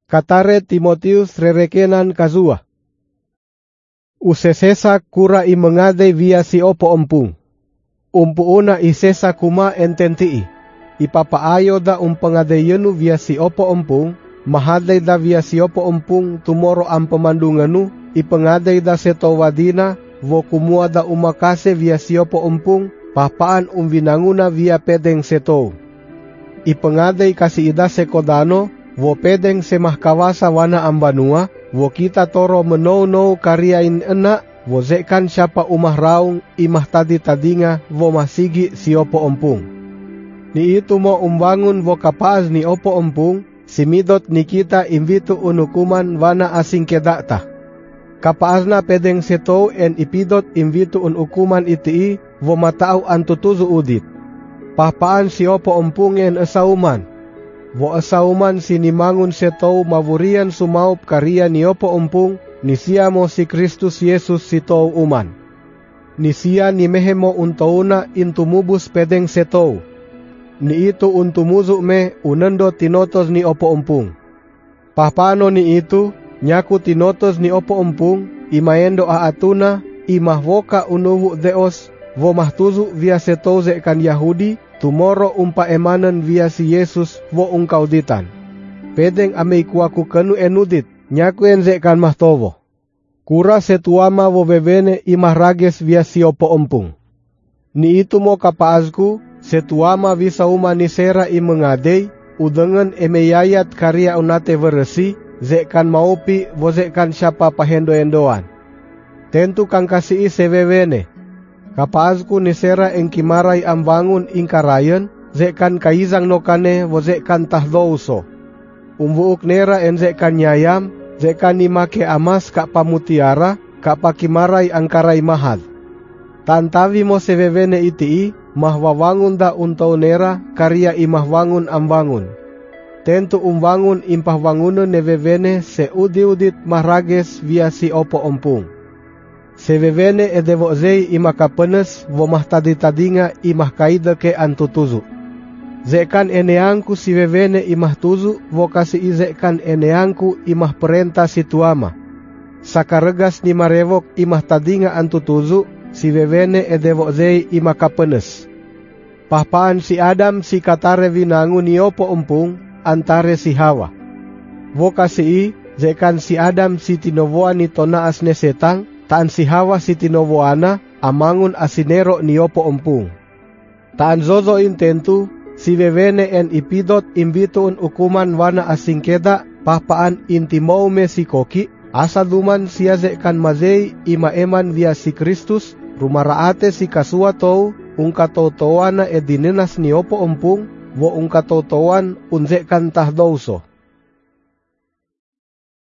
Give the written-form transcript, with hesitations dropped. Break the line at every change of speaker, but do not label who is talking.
Katare Timotius rerekenan kazua. Usesesa kura imengade via si opo empung. Umpuuna isesa kuma ententii. Ipapaayo da umpangade yenu via si opo empung. Mahadai da via si opo empung tumoro ang pemandunganu. Ipengadai da setowadina. Vo kumua da umakase via si opo empung. Papaan umvinanguna via pedeng setou. Ipengadai kasi ida sekodano. Vo pedeng semahkawasa wana ambanua. Vo kita toro menou karyain enak. Vo zekan siapa umah raung. Imah tadi-tadinga. Vo masigi si opo empung. Ni itu mo umbangun vo kapaaz ni opo empung. Simidot ni kita invitu unukuman wana asing kedakta. Kapaazna pedeng setou en ipidot invitu unukuman itii. Vo mataaw antutuzu udit. Papaan si opo empung en esauman. Vo asauman sinimangun setou mavurian sumaup karya ni opo empung. Nisia mo si Kristus Yesus sitou uman. Nisia ni mehemo untouna intumubus pedeng setou. Ni itu untumuzu me unendo tinotos ni opo empung. Papano ni itu nyaku tinotos ni opo empung. Imaendo aatuna imahwoka unuwu deos. Vo mahtuzu via setou zekan Yahudi. Tumoro umpa emanan via si Yesus vo ungkauditan. Pedeng amei kuaku kenu enudit. Nyaku enzekan mahtovo. Kura setuama vo vevene imah rages via si opo empung. Ni itu mo kapaazku. Setuama visa umanisera imengadei. Udengen emeyayat karya unate veresi. Zekan maupi vo zekan siapa pahendo-endoan. Tentu kang kasii sevevene. Kapaazku nisera engkimaray ambangun ingkarayan. Zekan kaizang nokane vo zekan tahdouso. Umbuuk nera en zekan nyayam. Zekan nimake amas kak pamutiara. Kak pakimaray angkaray mahad. Tantavi mo sevevene itii. Mahwawangun da untau nera. Karya imahwangun ambangun. Tentu umbangun impahwangunan nevevene. Seudi-udit mahrages via si opo empung. Sevevene edevo zei imakapenes vo mahtadi-tadinga imah kaida ke antutuzu. Zekan eneangku si vevene imah tuzu vo kasi izekan eneangku imah perenta situama. Sakaregas ni marevok imah tadinga antutuzu si vevene edevo zei imakapenes. Pahpaan si Adam si katare vinangu ni opo empung antare si Hawa. Vo kasi zekan si Adam si tinovoa ni tonaas ne setang. Taan si Hawa si tinovoana, amangun asinero ni opo empung. Taan zozo intentu, si vevene en ipidot imbituun ukuman wana asingkeda, papaan intimou me si koki, asaduman siya zekan mazei imaeman via si Kristus, rumaraate si kasuatou, ungkatotowana edininas ni opo empung, vo ungkatotowan unzekan tahdouso.